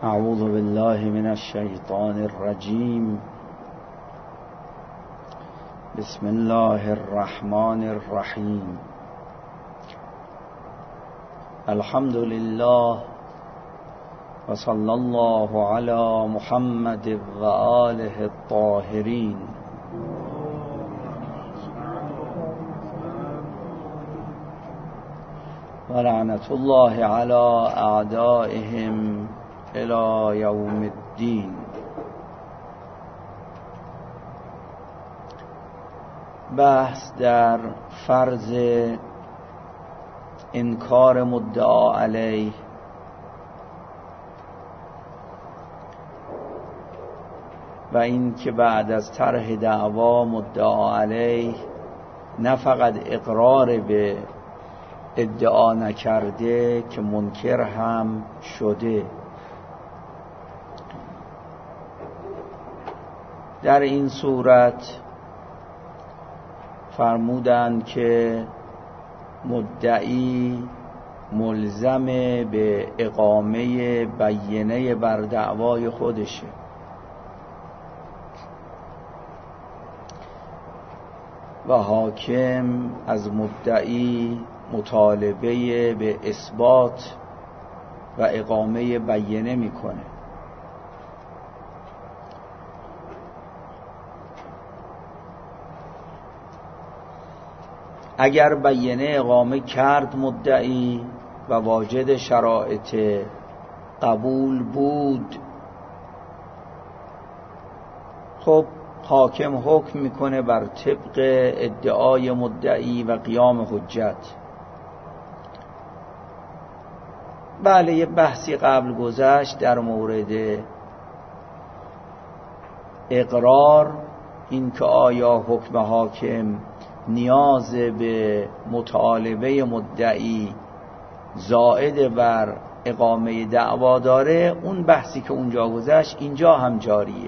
اعوذ بالله من الشیطان الرجیم. بسم الله الرحمن الرحیم. الحمد لله و صلی الله علی محمد و آله الطاهرین. و لعنت الله علی اعدائهم الی یوم الدین. بحث در فرض انکار مدعا علیه و این که بعد از طرح دعوا مدعا علیه نه فقط اقرار به ادعا نکرده که منکر هم شده. در این صورت فرمودند که مدعی ملزم به اقامه بینه بر دعوای خودشه و حاکم از مدعی مطالبه به اثبات و اقامه بینه میکنه. اگر بینه اقامه کرد مدعی و واجد شرایط قبول بود، خب حاکم حکم میکنه بر طبق ادعای مدعی و قیام حجت. بله، یه بحثی قبل گذشت در مورد اقرار، این که آیا حکم حاکم نیاز به مطالبه مدعی زائد بر اقامه دعوا داره. اون بحثی که اونجا گذشت اینجا هم جاریه،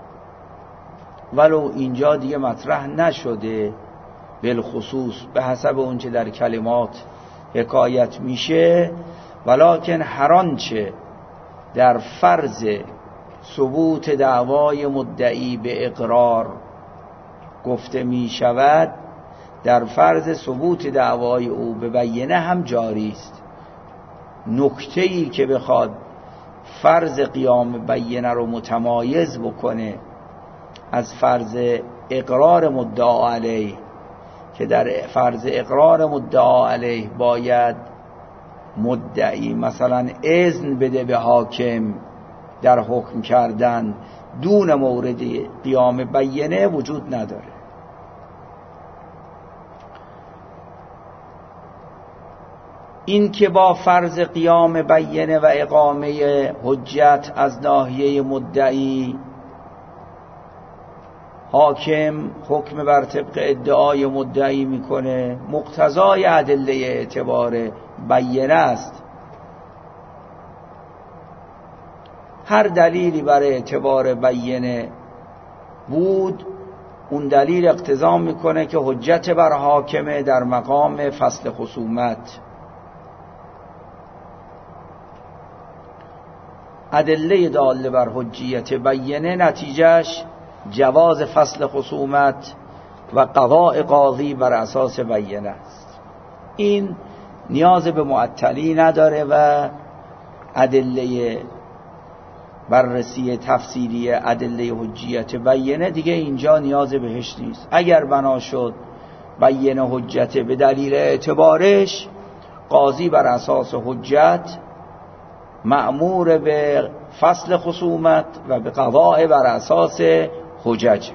ولو اینجا دیگه مطرح نشده بالخصوص به حسب اون چه در کلمات حکایت میشه، ولکن هر آنچه در فرض ثبوت دعوای مدعی به اقرار گفته می شود در فرض ثبوت دعوای او به بینه هم جاری است. نکته‌ای که بخواد فرض قیام بینه رو متمایز بکنه از فرض اقرار مدعا علیه، که در فرض اقرار مدعا علیه باید مدعی مثلا اذن بده به حاکم در حکم کردن دون مورد قیام بینه وجود نداره. این که با فرض قیام بینه و اقامه حجت از ناحیه مدعی حاکم حکم بر طبق ادعای مدعی میکنه، مقتضای ادله اعتبار بینه است. هر دلیلی برای اعتبار بینه بود، اون دلیل اقتضا میکنه که حجت بر حاکمه در مقام فصل خصومت. ادله داله بر حجیت بینه نتیجهش جواز فصل خصومت و قضاء قاضی بر اساس بینه است. این نیاز به معطلی نداره و ادله بررسی تفسیری ادله حجیت بینه دیگه اینجا نیاز بهش نیست. اگر بنا شد بینه حجت به دلیل اعتبارش، قاضی بر اساس حجت مأمور به فصل خصومت و به قضاء بر اساس حجج.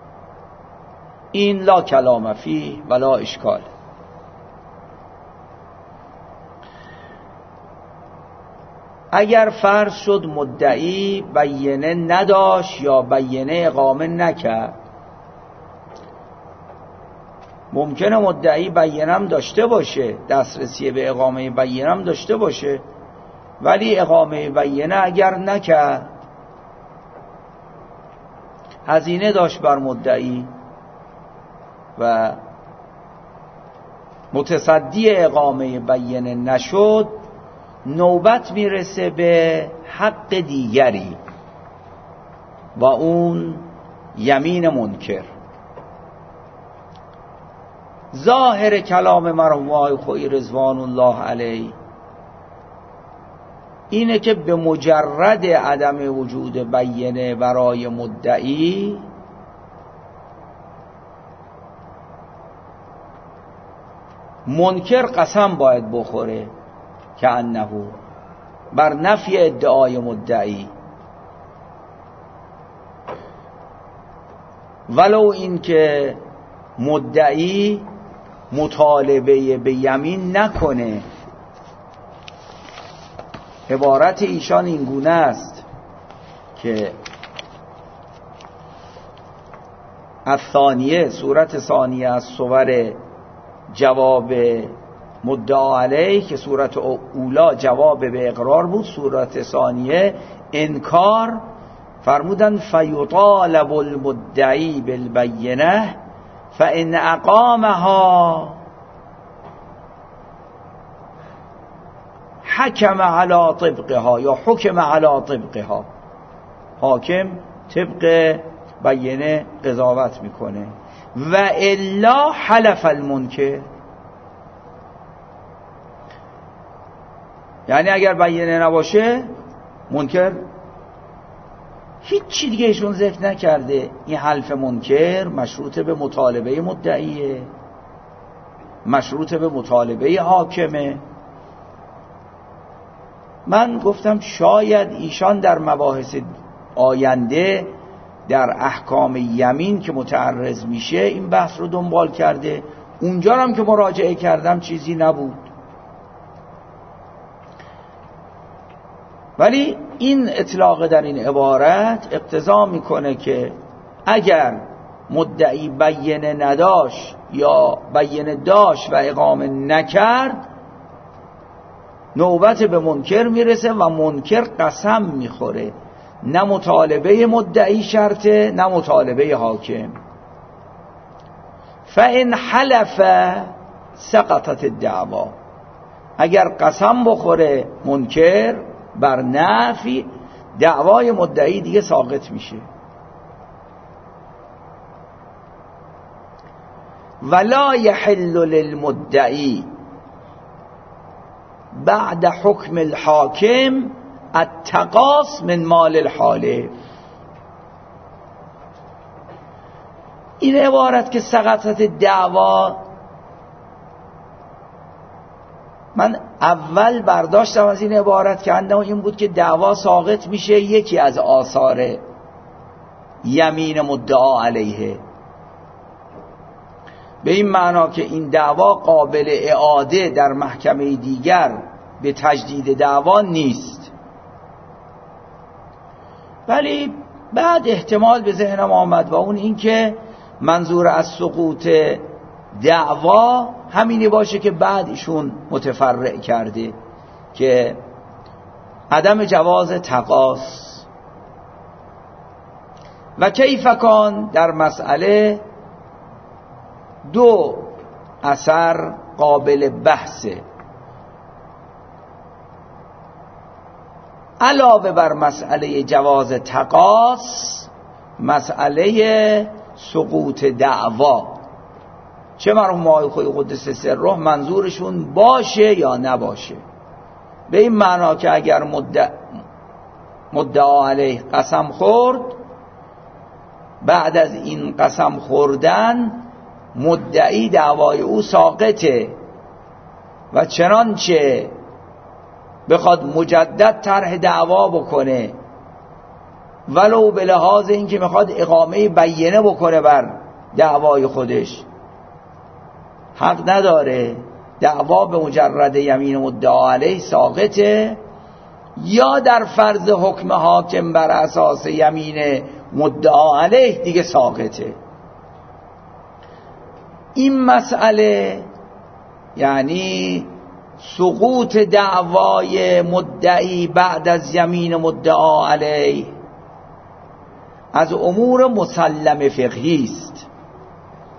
این لا کلام فیه ولا اشکال. اگر فرض شد مدعی بینه نداشت یا بینه اقامه نکرد، ممکنه مدعی بینه هم داشته باشه، دسترسی به اقامه بینه هم داشته باشه، ولی اقامه بینه اگر نکرد، هزینه داشت بر مدعی و متصدی اقامه بینه نشد، نوبت میرسه به حق دیگری و اون یمین منکر. ظاهر کلام مرحوم آقای خویی رضوان الله علیه اینه که به مجرد عدم وجود بینه برای مدعی منکر قسم باید بخوره که انه بر نفی ادعای مدعی، ولو این که مدعی مطالبه به یمین نکنه. عبارت ایشان این گونه است که الثانیه، صورت ثانیه از صور جواب مدعا علیه که صورت اولا جواب به اقرار بود، صورت ثانیه انکار، فرمودن فیطالب المدعی بالبینه فان اقامها حکم علی طبقها، یا حکم علی طبقها، حاکم طبق بینه قضاوت میکنه. و الا حلف المنکر، یعنی اگر بینه نباشه منکر هیچ چی دیگه ایشون ذکر نکرده. این حلف منکر مشروط به مطالبه مدعیه، مشروط به مطالبه حاکمه. من گفتم شاید ایشان در مباحث آینده در احکام یمین که متعرض میشه این بحث رو دنبال کرده، اونجا هم که مراجعه کردم چیزی نبود. ولی این اطلاق در این عبارت اقتضا میکنه که اگر مدعی بینه نداشت یا بینه داشت و اقامه نکرد، نوبت به منکر میرسه و منکر قسم میخوره. نه مطالبه مدعی شرطه نه مطالبه حاکم. فإن حلف سقطت الدعوا، اگر قسم بخوره منکر بر نفی، دعوای مدعی دیگه ساقط میشه. ولا يحل للمدعی بعد حکم الحاکم التقاص من مال الحالف. این عبارت که سقطت دعوا، من اول برداشتم از این عبارت که انه این بود که دعوا ساقط میشه یکی از آثار یمین مدعا علیه، به این معنا که این دعوا قابل اعاده در محکمه دیگر به تجدید دعوا نیست. ولی بعد احتمال به ذهنم آمد و اون این که منظور از سقوط دعوا همینی باشه که بعد ایشون متفرع کرده که عدم جواز تقاص. و کیف کان، در مسئله دو اثر قابل بحثه. علاوه بر مسئله جواز تقاص، مسئله سقوط دعوا، چه مرحوم آقای خویی قدس سره منظورشون باشه یا نباشه، به این معنا که اگر مدعا علیه قسم خورد، بعد از این قسم خوردن مدعی دعوای او ساقطه و چنانچه بخواد مجدد طرح دعوا بکنه، ولو به لحاظ اینکه میخواد اقامه بینه بکنه بر دعوای خودش، حق نداره. دعوا به مجرد یمین مدعا علیه ساقطه، یا در فرض حکم حاکم بر اساس یمین مدعا علیه دیگه ساقطه. این مسئله یعنی سقوط دعوای مدعی بعد از یمین مدعا علیه از امور مسلم فقهی است،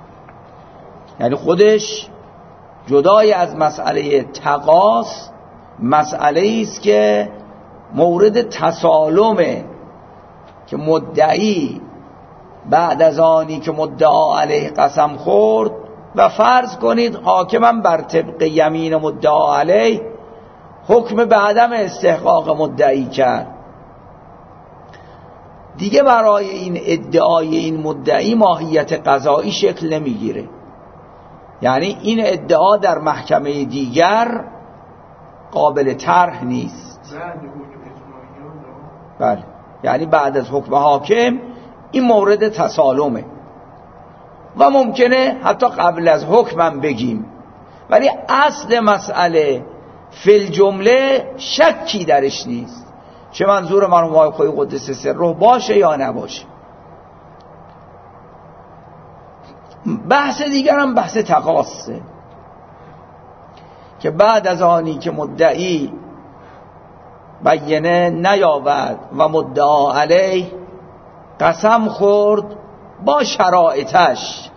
یعنی خودش جدای از مسئله تقاص مسئله است که مورد تسالمه که مدعی بعد از آنی که مدعا علیه قسم خورد و فرض کنید حاکمم بر طبق یمین مدعا علیه حکم به عدم استحقاق مدعی کرد، دیگه برای این ادعای این مدعی ماهیت قضایی شکل نمیگیره. یعنی این ادعا در محکمه دیگر قابل طرح نیست. بله، یعنی بعد از حکم حاکم این مورد تسالمه و ممکنه حتی قبل از حکمم بگیم، ولی اصل مسئله فی الجمله شکی درش نیست، چه منظور مرحوم آقای خویی قدس سره باشه یا نباشه. بحث دیگر هم بحث تقاصه که بعد از آنی که مدعی بینه نیاورد و مدعا علیه قسم خورد با شرایطش،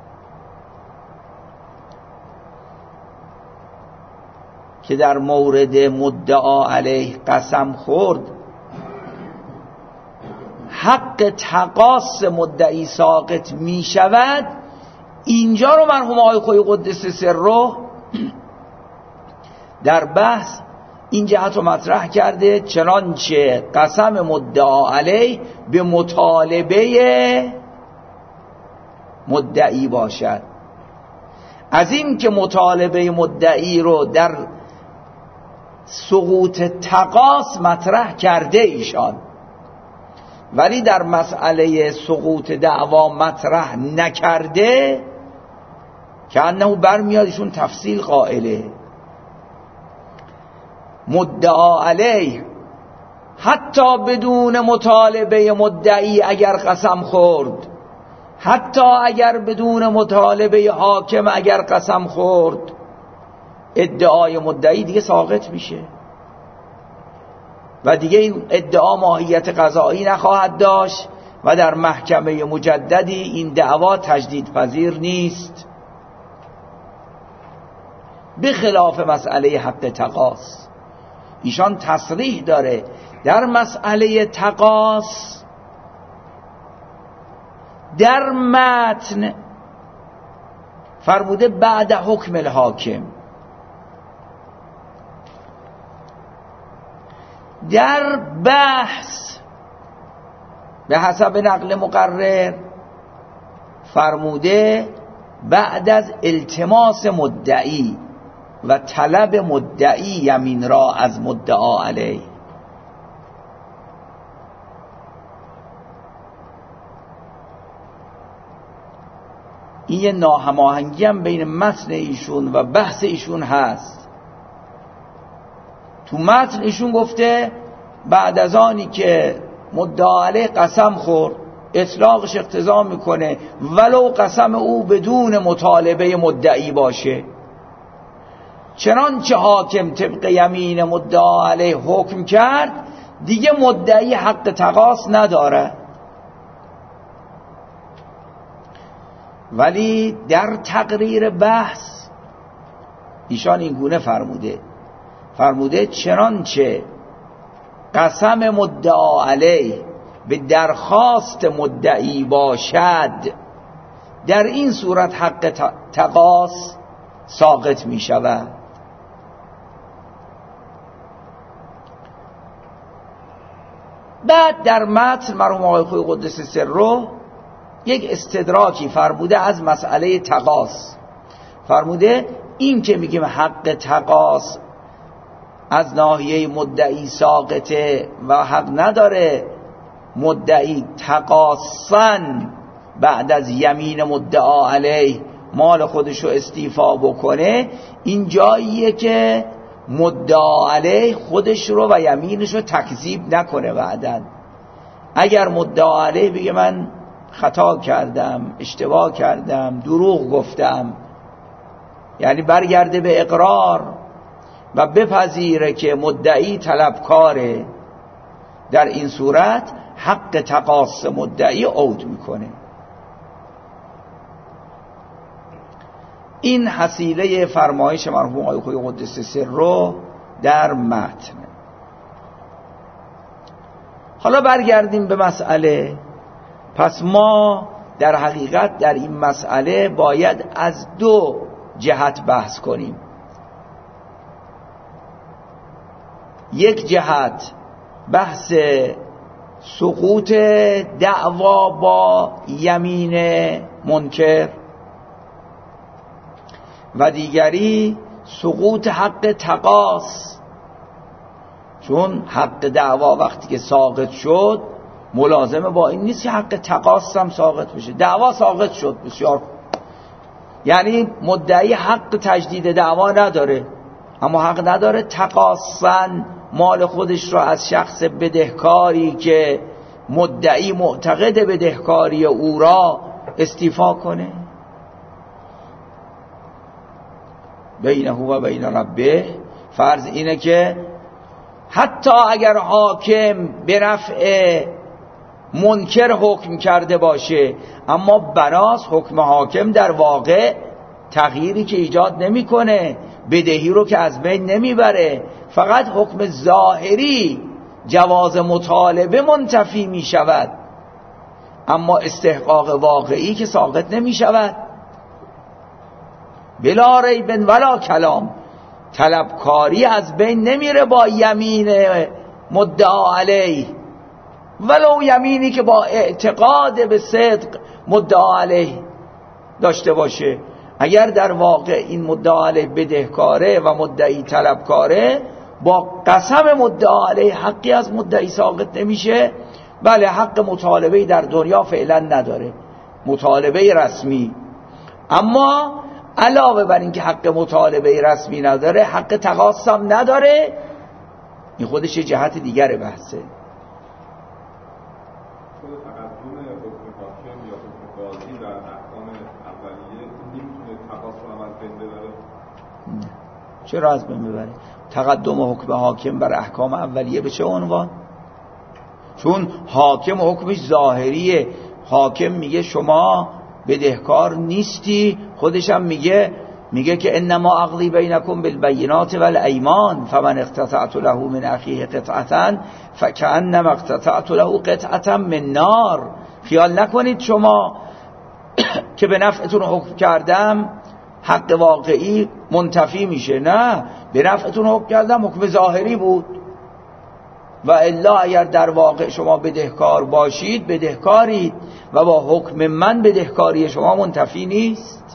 که در مورد مدعا علیه قسم خورد حق تقاص مدعی ساقط می شود، اینجا رو مرحوم آقای خویی قدس سره در بحث این جهت رو مطرح کرده: چنانچه قسم مدعا علیه به مطالبه مدعی باشد. از این که مطالبه مدعی رو در سقوط تقاص مطرح کرده ایشان، ولی در مسئله سقوط دعوا مطرح نکرده، که انه برمیاد ایشون تفصیل قائله. مدعا علیه حتی بدون مطالبه مدعی اگر قسم خورد، حتی اگر بدون مطالبه حاکم اگر قسم خورد، ادعای مدعی دیگه ساقط میشه و دیگه این ادعا ماهیت قضایی نخواهد داشت و در محکمه مجددی این دعوا تجدید پذیر نیست، به خلاف مسئله حق تقاص. ایشان تصریح داره در مسئله تقاص در متن فرموده بعد حکم الحاکم، در بحث به حسب نقل مقرر فرموده بعد از التماس مدعی و طلب مدعی یمین را از مدعا علیه. این یه ناهماهنگی هم بین متن ایشون و بحث ایشون هست. تو متن ایشون گفته بعد از آنی که مدعا علیه قسم خورد اطلاقش اقتضا میکنه ولو قسم او بدون مطالبه مدعی باشه، چنانچه حاکم طبق یمین مدعا علیه حکم کرد دیگه مدعی حق تقاص نداره. ولی در تقریر بحث ایشان این گونه فرموده چنانچه قسم مدعا علیه به درخواست مدعی باشد در این صورت حق تقاص ساقط می شود. بعد در متن مرحوم آقای خویی قدس سره یک استدراکی فرموده از مسئله تقاص. فرموده این که میگیم حق تقاص از ناحیه مدعی ساقطه و حق نداره مدعی تقاصاً بعد از یمین مدعا علیه مال خودشو استیفا بکنه، این جاییه که مدعا علیه خودش رو و یمینش رو تکذیب نکنه. بعداً اگر مدعا علیه بگه من خطا کردم، اشتباه کردم، دروغ گفتم، یعنی برگرده به اقرار و بپذیره که مدعی طلبکاره، در این صورت حق تقاص مدعی عود میکنه. این حصیله فرمایش مرحوم آقای خویی قدس سره در متن. حالا برگردیم به مسئله. پس ما در حقیقت در این مسئله باید از دو جهت بحث کنیم. یک جهت بحث سقوط دعوا با یمین منکر و دیگری سقوط حق تقاص، چون حق دعوا وقتی که ساقط شد ملازمه با این نیست که حق تقاص هم ساقط بشه. دعوا ساقط شد، بسیار، یعنی مدعی حق تجدید دعوا نداره، اما حق نداره تقاصن مال خودش را از شخص بدهکاری که مدعی معتقد بدهکاری او را استیفا کنه. بینه و بین ربه، فرض اینه که حتی اگر حاکم به نفع منکر حکم کرده باشه، اما بناس حکم حاکم در واقع تغییری که ایجاد نمیکنه، بدهی رو که از بین نمیبره، فقط حکم ظاهری جواز مطالبه منتفی می شود، اما استحقاق واقعی که ساقط نمی شود. بلا ریب ولا کلام، طلبکاری از بین نمیره با یمین مدعا علیه، ولو یمینی که با اعتقاد به صدق مدعا علیه داشته باشه. اگر در واقع این مدعا علیه بدهکاره و مدعی طلبکاره، با قسم مدعا علیه حقی از مدعی ساقط نمیشه. بله، حق مطالبه در دنیا فعلا نداره، مطالبه رسمی، اما علاوه بر این که حق مطالبه رسمی نداره، حق تقاص هم نداره. این خودش یه جهت دیگر بحثه. چرا از بین ببره؟ تقدم حکم حاکم بر احکام اولیه به چه عنوان؟ چون حاکم حکمش ظاهریه. حاکم میگه شما بدهکار نیستی، خودش هم میگه که انما اقضی بینکم بالبینات والایمان فمن اقتطعت له من اخیه قطعه فکأنما اقتطعت له قطعه من نار. خیال نکنید شما که به نفعتون حکم کردم حق واقعی منتفی میشه. نه، به نفعتون حکم کردم، حکم ظاهری بود، و الا اگر در واقع شما بدهکار باشید بدهکارید و با حکم من بدهکاری شما منتفی نیست.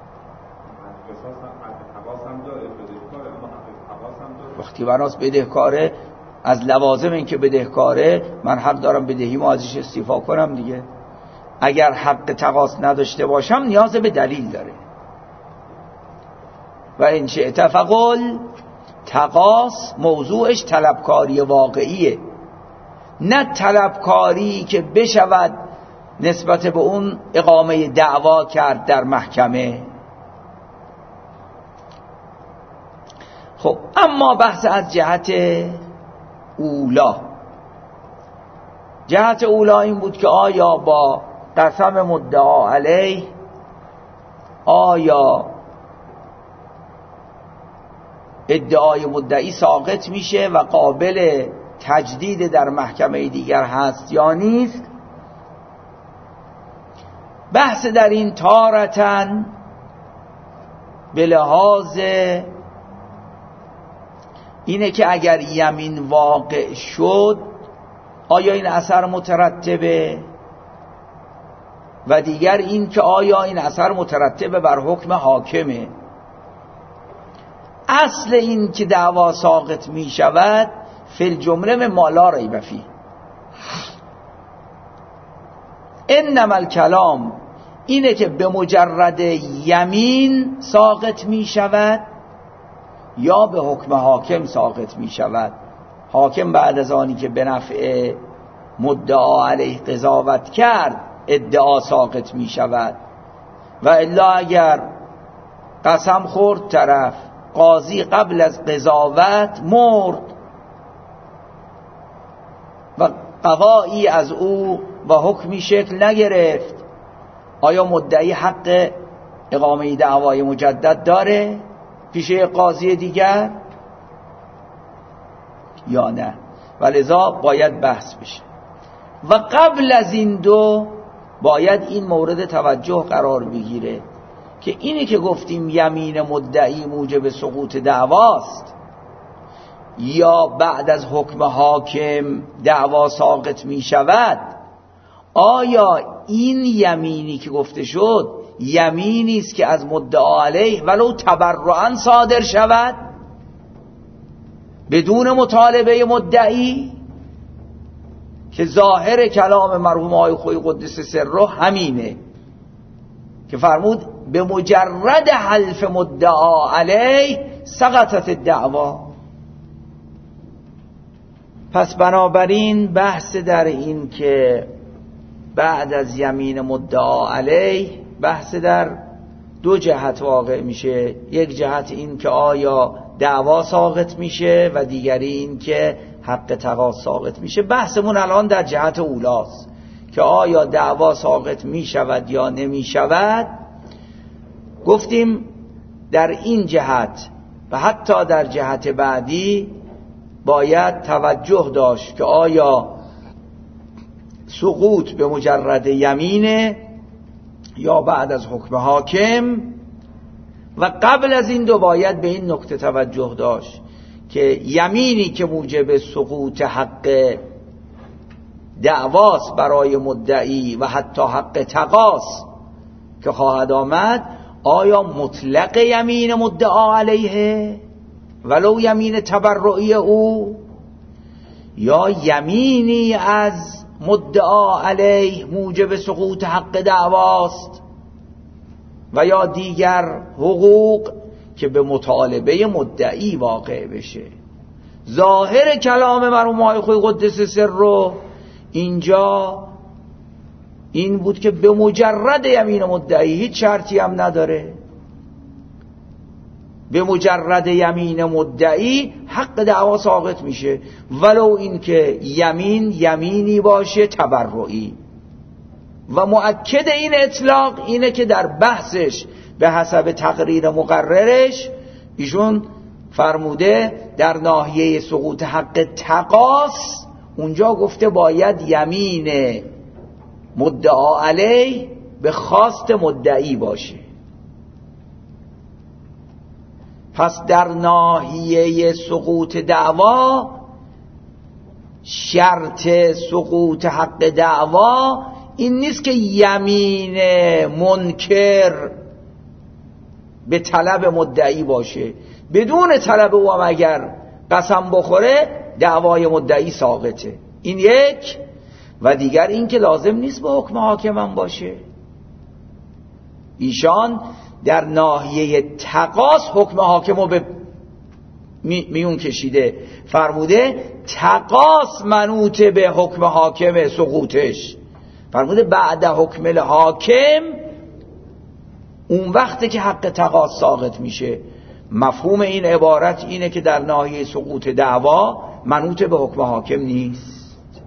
وقتی بناس بدهکاره، از لوازم این که بدهکاره من حق دارم بدهیمو ازش استیفا کنم دیگه. اگر حق تقاص نداشته باشم نیاز به دلیل داره. و این شئت فقل، تقاص موضوعش طلبکاری واقعیه، نه طلبکاری که بشود نسبت به اون اقامه دعوا کرد در محکمه. خب اما بحث از جهت اولا. جهت اولا این بود که آیا با قسم مدعا علیه، آیا ادعای مدعی ساقط میشه و قابل تجدید در محکمه دیگر هست یا نیست؟ بحث در این تارتن به لحاظ اینه که اگر یمین واقع شد آیا این اثر مترتبه، و دیگر این که آیا این اثر مترتبه بر حکم حاکمه. اصل این که دعوا ساقط می شود فی الجمله ما لا ریب فیه. انما الکلام اینه که به مجرد یمین ساقط می شود یا به حکم حاکم ساقط می شود. حاکم بعد از آنی که به نفع مدعا علیه قضاوت کرد ادعا ساقط می شود، و الا اگر قسم خورد طرف، قاضی قبل از قضاوت مرد و قضایی از او و حکمی شکل نگرفت، آیا مدعی حق اقامه دعوای مجدد داره پیش قاضی دیگر؟ یا نه، ولذا باید بحث بشه. و قبل از این دو باید این مورد توجه قرار بگیره که اینی که گفتیم یمین مدعی موجب سقوط دعواست یا بعد از حکم حاکم دعوا ساقط می شود، آیا این یمینی که گفته شد یمینی است که از مدعا علیه ولو تبرعاً صادر شود بدون مطالبه مدعی، که ظاهر کلام مرحوم آقای خویی قدس سره همینه که فرمود به مجرد حلف مدعا علیه سقطت الدعوا. پس بنابراین بحث در این که بعد از یمین مدعا علیه بحث در دو جهت واقع میشه، یک جهت این که آیا دعوا ساقط میشه و دیگری این که حق تقاضا ساقط میشه. بحثمون الان در جهت اولاست که آیا دعوا ساقط میشود یا نمیشود. گفتیم در این جهت و حتی در جهت بعدی باید توجه داشت که آیا سقوط به مجرد یمینه یا بعد از حکم حاکم. و قبل از این دو باید به این نکته توجه داشت که یمینی که موجب سقوط حق دعواست برای مدعی و حتی حق تقاضا که خواهد آمد، آیا مطلق یمین مدعا علیه ولو یمین تبرعی او، یا یمینی از مدعا علیه موجب سقوط حق دعواست و یا دیگر حقوق که به مطالبه مدعی واقع بشه. ظاهر کلام مرحوم آقای خویی قدس سره اینجا این بود که به مجرد یمین مدعی، هیچ شرطی هم نداره، به مجرد یمین مدعی حق دعوا ساقط میشه ولو این که یمینی باشه تبرعی. و مؤکد این اطلاق اینه که در بحثش به حسب تقریر مقررش ایشون فرموده در ناحیه سقوط حق تقاضا اونجا گفته باید یمین مدعا علیه به خواست مدعی باشه. پس در ناحیه سقوط دعوا شرط سقوط حق دعوا این نیست که یمین منکر به طلب مدعی باشه، بدون طلب او هم اگر قسم بخوره دعوای مدعی ساقطه. این یک. و دیگر این که لازم نیست به حکم حاکم هم باشه. ایشان در ناحیه تقاضا حکم حاکم رو به میون کشیده، فرموده تقاضا منوط به حکم حاکم سقوطش، فرموده بعد حکم الحاکم اون وقته که حق تقاضا ساقط میشه. مفهوم این عبارت اینه که در ناحیه سقوط دعوا منوط به حکم حاکم نیست.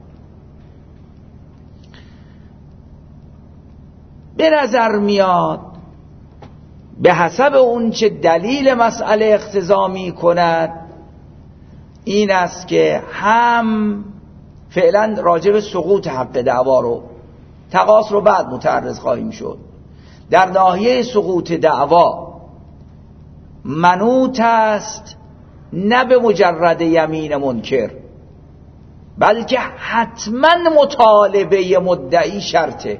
به نظر میاد به حسب اون چه دلیل مسئله اقتضا می کند این است که هم فعلا راجع به سقوط حق دعوا رو تقاضا رو بعد متعرض خواهیم شد. در ناحیه سقوط دعوا منوط است نه به مجرد یمین منکر، بلکه حتما مطالبه مدعی شرطه.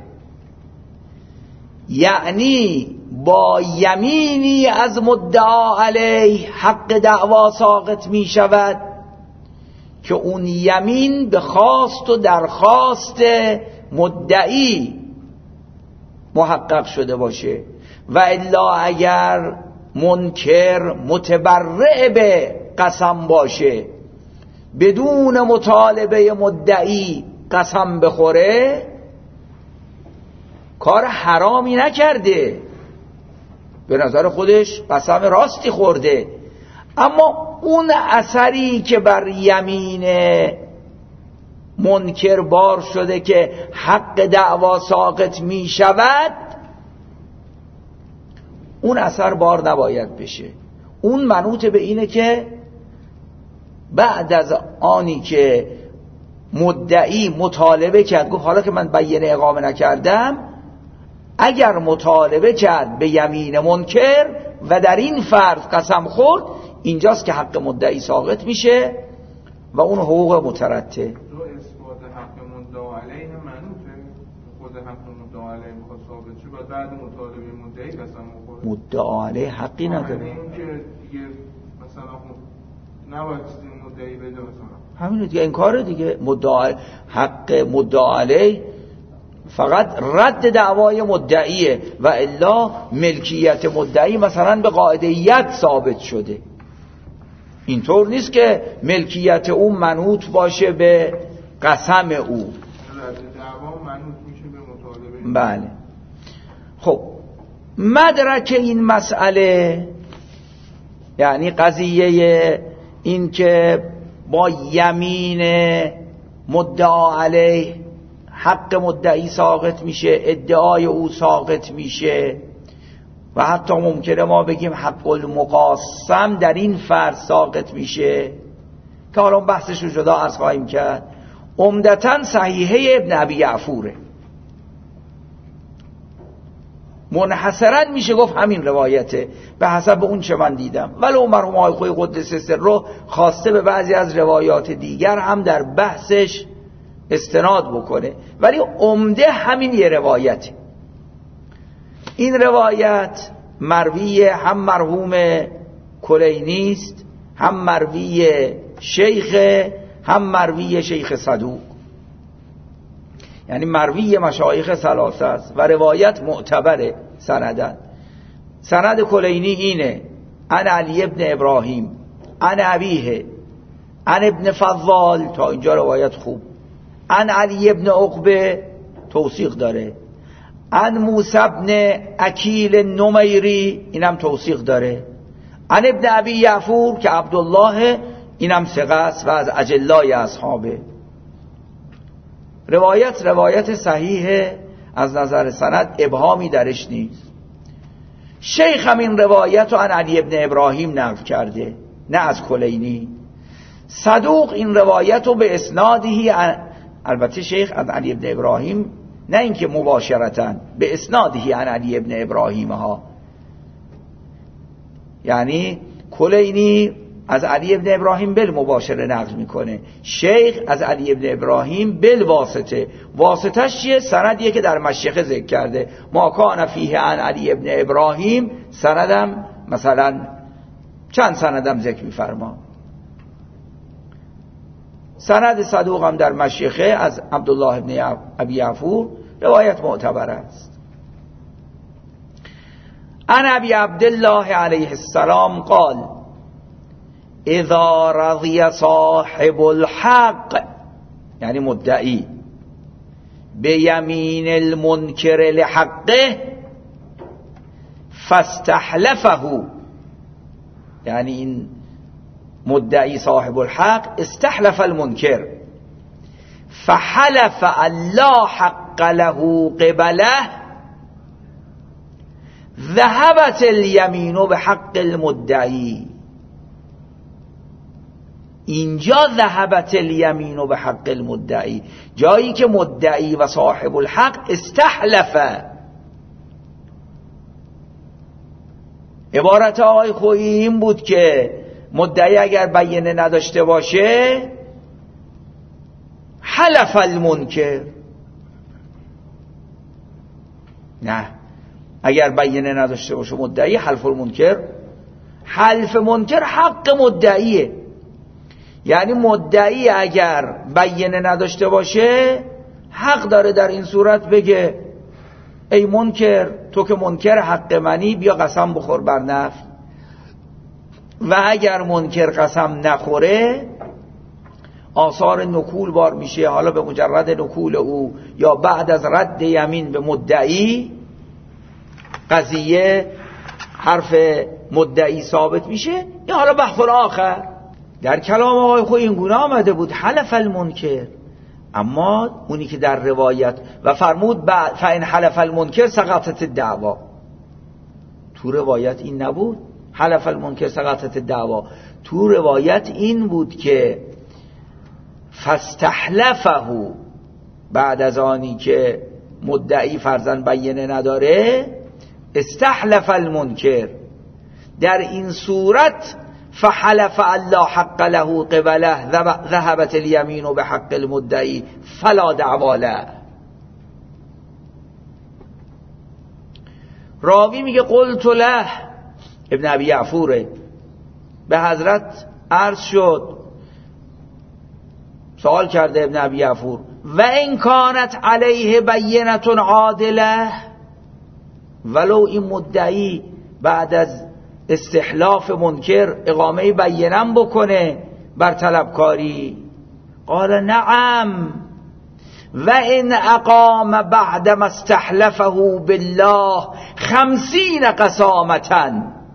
یعنی با یمینی از مدعا علیه حق دعوا ساقط می شود که اون یمین به خواست و درخواست مدعی محقق شده باشه، و الا اگر منکر متبرع به قسم باشه بدون مطالبه مدعی قسم بخوره کار حرامی نکرده، به نظر خودش قسم راستی خورده، اما اون اثری که بر یمین منکر بار شده که حق دعوا ساقط می شود اون اثر بار نباید بشه. اون منوط به اینه که بعد از آنی که مدعی مطالبه کرد گفت حالا که من بیانیه اقامه نکردم، اگر مطالبه کرد به یمین منکر و در این فرض قسم خورد، اینجاست که حق مدعی ساقط میشه و اون حقوق مترتب. اثبات حق مدعا علیه منوطه، خود حق مدعا علیه میخواد ثابت شه و بعد مطالبه مدعی قسم بخوره. مدعا علیه حقی نداره. این که دیگه مثلا نباید مدعی بده مثلا. همینه دیگه، انکاره دیگه. حق مدعا علیه فقط رد دعوای مدعیه و الا ملکیت مدعی مثلا به قاعده ید ثابت شده. اینطور نیست که ملکیت او منوط باشه به قسم او. رد دعوا منوط میشه به مطالبه. بله. خب مدرک این مسئله، یعنی قضیه این که با یمین مدعا علیه حق مدعی ساقط میشه، ادعای او ساقط میشه و حتی ممکنه ما بگیم حق المقاسم در این فرض ساقط میشه که حالا بحثش رو جدا عرض خواهیم کرد. عمدتاً صحیحه ابن ابی یعفوره، منحصراً میشه گفت همین روایته به حسب اون چه من دیدم، ولو مرحوم آقای خویی قدس سر رو خواسته به بعضی از روایات دیگر هم در بحثش استناد بکنه، ولی عمده همین یه روایته. این روایت مروی هم مرحوم کلینی است، هم مروی شیخ، هم مروی شیخ صدوق، یعنی مروی مشایخ ثلاثه است و روایت معتبره سندن. سند کلینی اینه: عن علی ابن ابراهیم عن ابیه عن ابن فضال، تا اینجا روایت خوب. عن علی ابن عقبه توثیق داره. عن موسی ابن اکیل نمیری، اینم توثیق داره. عن ابن ابی یعفور که عبدالله، اینم ثقه است و از اجلای اصحابه. روایت صحیحه، از نظر سند ابهامی درش نیست. شیخ هم این روایت رو عن علی ابن ابراهیم نقل کرده، نه از کلینی. صدوق این روایت رو به اسنادی، البته شیخ از علی ابن ابراهیم نه اینکه مباشرتاً، به اسنادی عن علی ابن ابراهیم ها، یعنی کلینی از علی ابن ابراهیم بالمباشره نقل میکنه، شیخ از علی ابن ابراهیم بالواسطه. واسطش چیه؟ سندیه که در مشیخه ذکر کرده، ما کان فیه عن علی ابن ابراهیم. سندم مثلا چند سندم ذکر میفرما. سند صدوق هم در مشیخه از عبدالله ابن ابی یعفور، روایت معتبر است. عن ابی عبدالله علیه السلام قال: اذا رضی صاحب الحق، یعنی مدعی، به یمین المنکر لحقه فاستحلفه، یعنی این مدعی صاحب الحق استحلف المنکر فحلف لا حق له قبله، ذهبت الیمین به حق المدعی. اینجا ذهبت الیمین به حق المدعی، جایی که مدعی و صاحب الحق استحلفه. عبارت آقای خویی این بود که مدعی اگر بیانیه نداشته باشه حلف المنکر، نه، اگر بیانیه نداشته باشه مدعی، حلف المنکر، حلف منکر حق مدعیه. یعنی مدعی اگر بیانیه نداشته باشه حق داره در این صورت بگه ای منکر، تو که منکر حق منی، بیا قسم بخور بر نفی. و اگر منکر قسم نخوره آثار نکول بار میشه، حالا به مجرد نکول او یا بعد از رد یمین به مدعی قضیه حرف مدعی ثابت میشه، یا حالا بحث آخر. در کلام آقای خویی این گونه آمده بود حلف المنکر، اما اونی که در روایت و فرمود فإن حلف المنکر سقطت الدعوا، تو روایت این نبود حلف المنکر سقطت الدعوا. تو روایت این بود که فاستحلفه، بعد از آنی که مدعی فرضاً بینه نداره استحلف المنکر، در این صورت فحلف الله حق له قبله ذهبت الیمین به حق المدعی فلا دعوا له. راوی میگه قلت له، ابن ابی یعفوره، به حضرت عرض شد، سوال کرده ابن ابی یعفور و این کانت علیه بینة عادله، ولو این مدعی بعد از استحلاف منکر اقامه بینم بکنه بر طلبکاری. قال نعم و این اقام بعد ما استحلفه بالله 50 قسامتا،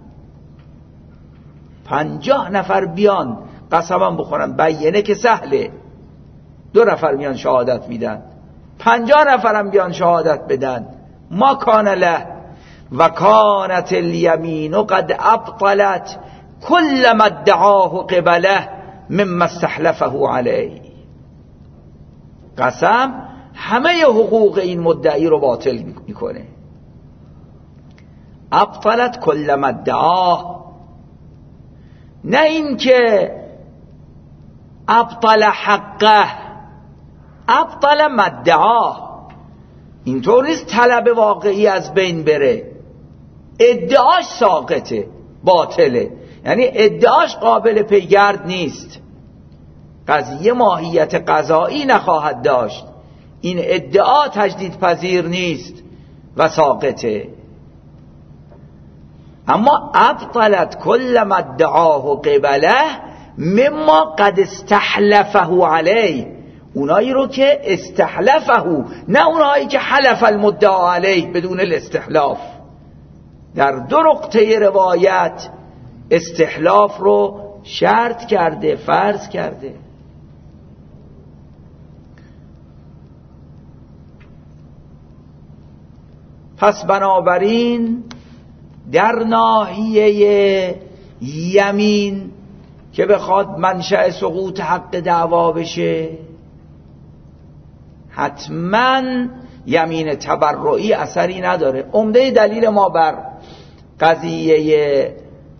50 نفر بیان قسمم بخورن، بینه که سهله، 2 نفر میان شهادت میدن، 50 نفرم بیان شهادت بدن، ما کان له و کانت الیمین قد ابطلت کل ما ادعاه قبله مما استحلفه علیه. قسم همه حقوق این مدعی رو باطل میکنه. ابطلت کل ما ادعاه، نه این که ابطل حقه، ابطل ما ادعاه. اینطور نیست طلب واقعی از بین بره، ادعاش ساقطه، باطله، یعنی ادعاش قابل پیگرد نیست، قضیه ماهیت قضایی نخواهد داشت، این ادعا تجدید پذیر نیست و ساقطه. اما ابطلت کل ما ادعاه قبله مما قد استحلفه علیه، اونایی رو که استحلفه، نه اونایی که حلف المدعا علیه بدون الاستحلاف. در 2 نقطه روایت استحلاف رو شرط کرده، فرض کرده. پس بنابراین در ناحیه یمین که بخواد منشأ سقوط حق دعوا بشه، حتما یمین تبرعی اثری نداره. عمده دلیل ما بر قضیه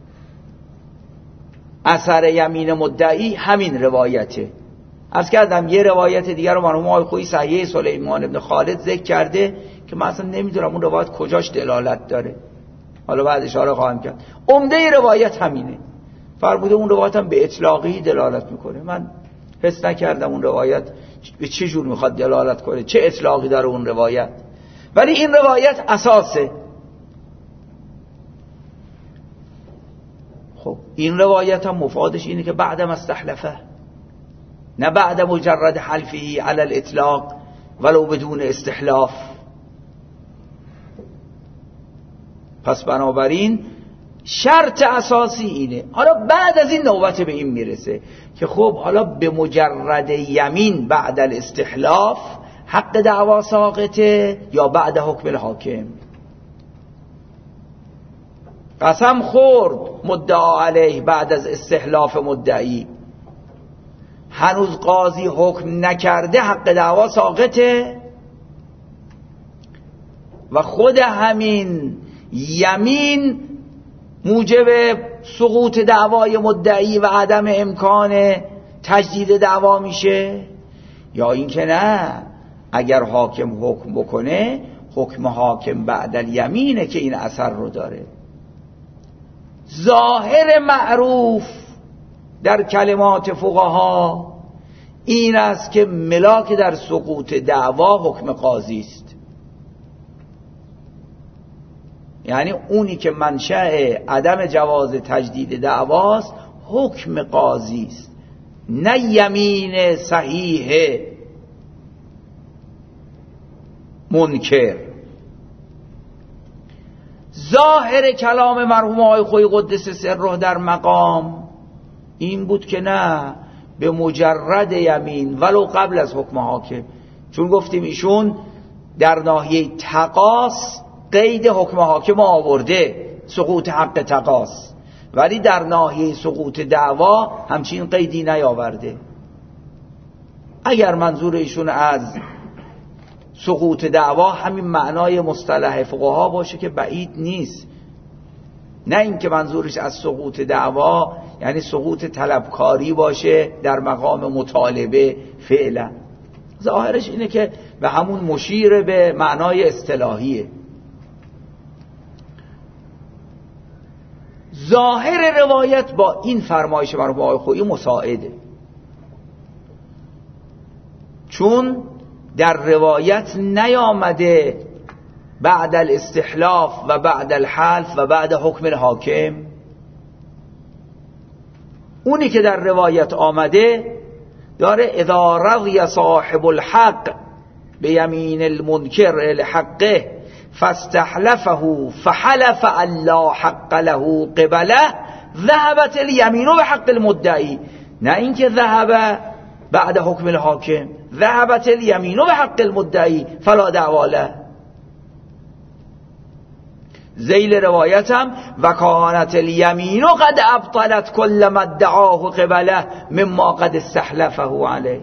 اثر یمین مدعی همین روایته. عرض کردم یه روایت دیگر رو مرحوم آقای خویی صحیح سلیمان ابن خالد ذکر کرده که من اصلا نمیدونم اون روایت کجاش دلالت داره، حالا بعد اشاره خواهم کرد. عمده روایت همینه، فرموده اون روایت هم به اطلاقی دلالت میکنه. من حس نکردم اون روایت به چه جور میخواد دلالت کنه، چه اطلاقی داره اون روایت، ولی این روایت اساسه. خب این روایت هم مفادش اینه که بعد ما استحلفه، نه بعد مجرد حلفی علی الاطلاق ولو بدون استحلاف. پس بنابراین شرط اساسی اینه. حالا بعد از این نوبت به این میرسه که خب حالا به مجرد یمین بعد الاستحلاف حق دعوا ساقطه یا بعد حکم الحاکم. قسم خورد مدعا علیه بعد از استحلاف مدعی، هنوز قاضی حکم نکرده، حق دعوا ساقطه و خود همین یمین موجب سقوط دعوای مدعی و عدم امکان تجدید دعوا میشه. یا اینکه نه، اگر حاکم حکم بکنه، حکم حاکم بعد الیمینه که این اثر رو داره. ظاهر معروف در کلمات فقها این است که ملاک در سقوط دعوا حکم قاضی است، یعنی اونی که منشأ عدم جواز تجدید دعواست حکم قاضی است، نه یمین صحیح منکر. ظاهر کلام مرحوم آقای خویی قدس سره در مقام این بود که نه، به مجرد یمین ولو قبل از حکم حاکم، چون گفتیم ایشون در ناحیه تقاص قید حکم حاکم آورده، سقوط حق تقاص، ولی در ناحیه سقوط دعوا همچین قیدی نیاورده. اگر منظور ایشون از سقوط دعوا همین معنای مصطلح فقها باشه که بعید نیست، نه اینکه منظورش از سقوط دعوا یعنی سقوط طلبکاری باشه در مقام مطالبه فعلا. ظاهرش اینه که به همون مشیر به معنای اصطلاحیه. ظاهر روایت با این فرمایش مرحوم آقای خویی مساعده، چون در روایت نیامده بعد الاستحلاف و بعد الحلف و بعد حکم الحاکم. اونی که در روایت آمده داره اذا رضی صاحب الحق بیمین المنکر لحقه فاستحلفه فحلف الا حق له قبله ذهبت الیمین بحق المدعی. نه اینکه ذهب بعد حکم الحاکم، ذهبت الیمین بحق المدعی فلا دعوا له. ذیل روایتم و کانت الیمین قد ابطلت کل ما ادعاه قبله مما قد استحلفه علیه.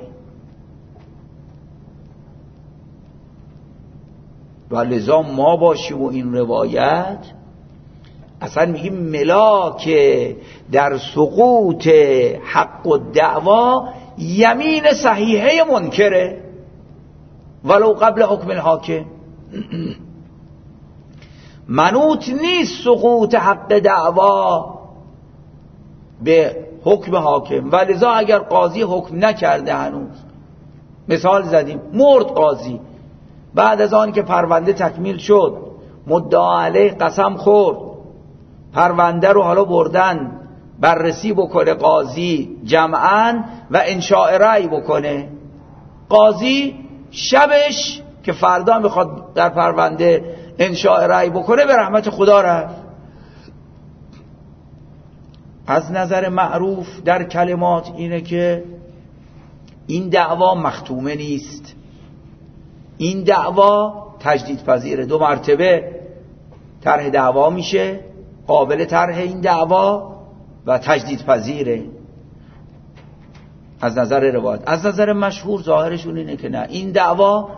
و لذا ما باشیم و این روایت اصلا میگیم ملاک در سقوط حق و دعوا یمین صحیحه منکره ولو قبل حکم الحاکم. منوط نیست سقوط حق دعوا به حکم حاکم. ولذا اگر قاضی حکم نکرده هنوز، مثال زدیم مرد قاضی، بعد از آن که پرونده تکمیل شد مدعا علیه قسم خورد، پرونده رو حالا بردن بررسی بکنه قاضی جمعاً و انشاء رأی بکنه. قاضی شبش که فردا میخواد در پرونده انشاء رأی بکنه به رحمت خدا رفت. از نظر معروف در کلمات اینه که این دعوا مختومه نیست، این دعوا تجدید پذیره. 2 مرتبه طرح دعوا میشه، قابل طرح این دعوا و تجدید پذیره از نظر روایت. از نظر مشهور ظاهرشون اینه که نه، این دعوا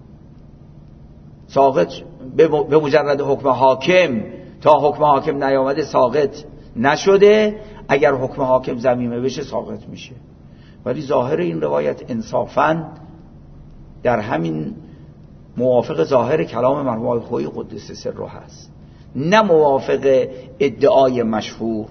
ساقط به مجرد حکم حاکم، تا حکم حاکم نیامده ساقط نشده، اگر حکم حاکم ضمیمه بشه ساقط میشه. ولی ظاهر این روایت انصافاً در همین موافق ظاهر کلام مرحوم آقای خویی قدس سره هست، نه موافق ادعای مشهور.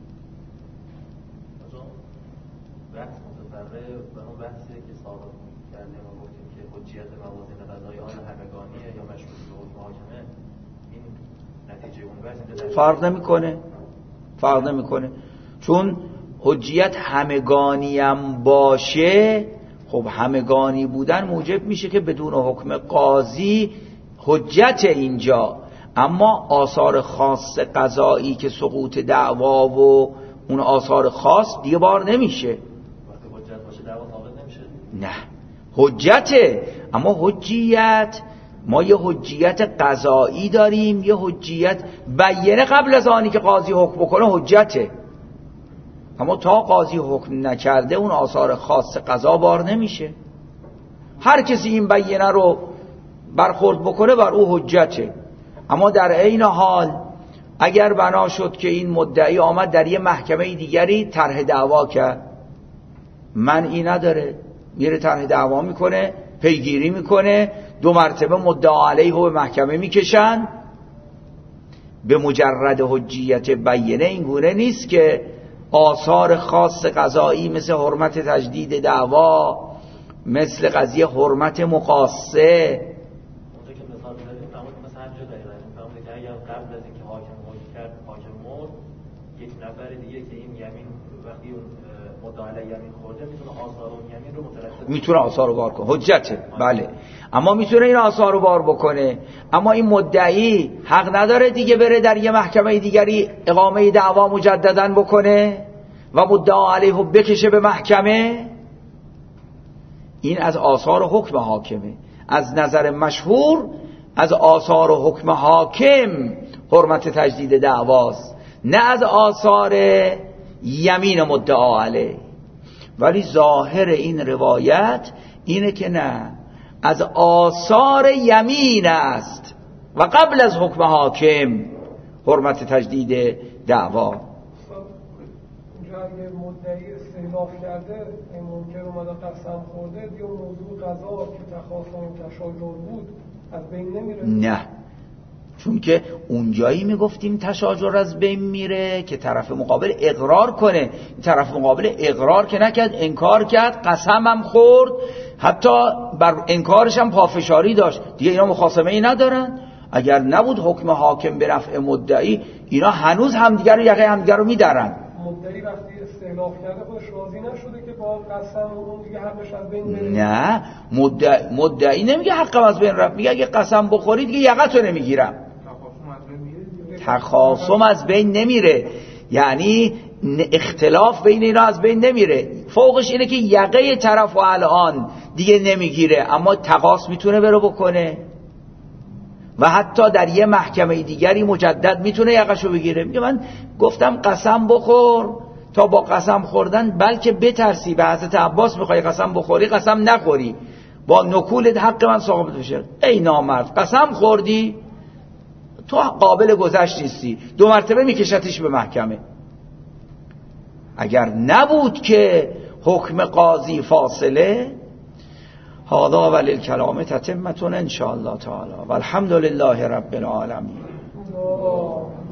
بحث متفرع و اون بحثی که سابق کردیم و گفتیم که حجیت موازین قضایی آن همگانیه یا مشروط به حکم حاکمه، این نتیجه اون بحث فرق نمیکنه چون حجیت همگانیم باشه، خب همگانی بودن موجب میشه که بدون حکم قاضی حجت اینجا، اما آثار خاص قضایی که سقوط دعوا و اون آثار خاص دیگه بار نمیشه. وقتی حجت باشه دعوا ثابت نمیشه. نه حجته، اما حجیت ما یه حجیت قضایی داریم، یه حجیت بیانه قبل از آنی که قاضی حکم بکنه حجته، اما تا قاضی حکم نکرده اون آثار خاص قضا بار نمیشه. هر کسی این بیانه رو برخورد بکنه بر او حجته. اما در عین حال اگر بنا شد که این مدعی آمد در یه محکمه دیگری طرح دعوا کرد، منعی نداره، میره طرح دعوا میکنه، پیگیری میکنه، 2 مرتبه مدعا علیه به محکمه میکشن. به مجرد حجیت بیانه این گونه نیست که آثار خاص قضایی مثل حرمت تجدید دعوا، مثل قضیه حرمت مقاصه. اونجا که مثال بزنیم فرمود مثلا همینجا دقیقا فرمود که اگر قبل از اینکه حاکم حکم کرد حاکم مرد، یک نفر دیگه که این یمین وقتی اون مدعا علیه یمین خورده میتونه آثار اون یمین رو مترتب، میتونه آثار رو بار کنه، حجته. بله، اما میتونه این آثار رو بار بکنه. اما این مدعی حق نداره دیگه بره در یه محکمه دیگری اقامه دعوا مجددا بکنه و مدعا علیه رو بکشه به محکمه. این از آثار حکم حاکمه. از نظر مشهور از آثار حکم حاکم حرمت تجدید دعواست. نه از آثار یمین مدعا علیه. ولی ظاهر این روایت اینه که نه، از آثار یمین است و قبل از حکم حاکم حرمت تجدید دعوا. اونجا اگه مدعی استئناف کرده این منکر اومده قسم خورده، دیگه موضوع قضا که تخاصم تشاجر بود از بین نمیره؟ نه، چون که اونجایی میگفتیم تشاجر از بین میره که طرف مقابل اقرار کنه. طرف مقابل اقرار که نکرد، انکار کرد، قسم هم خورد، حتی بر انکارش هم پافشاری داشت، دیگه اینا مخاصمه ای ندارن. اگر نبود حکم حاکم به رفع مدعی، اینا هنوز همدیگر رو یقه همدیگر رو میدرن. مدعی وقتی استئناف کرده خودش راضی نشده که با قسم اون دیگه حقش از بین بره؟ نه، مدعی نمیگه حقم از بین رفت، میگه اگه قسم بخوری دیگه یقتو نمیگیرم. تخاصم از بین نمیره، یعنی اختلاف بین اینا از بین نمیره. فوقش اینه که یقه طرف و الان دیگه نمیگیره، اما تقاص میتونه برو بکنه و حتی در یه محکمه دیگری مجدد میتونه یقشو بگیره. میگه من گفتم قسم بخور تا با قسم خوردن بلکه بترسی، به حضرت عباس میخوای قسم بخوری قسم نخوری، با نکولت حق من ثابت بشه. ای نامرد، قسم خوردی تو قابل گذشت نیستی، 2 مرتبه میکشتش به محکمه. اگر نبود که حکم قاضی فاصله، هذا وللکلام تتمتون ان شاء الله تعالی والحمد لله رب العالمین.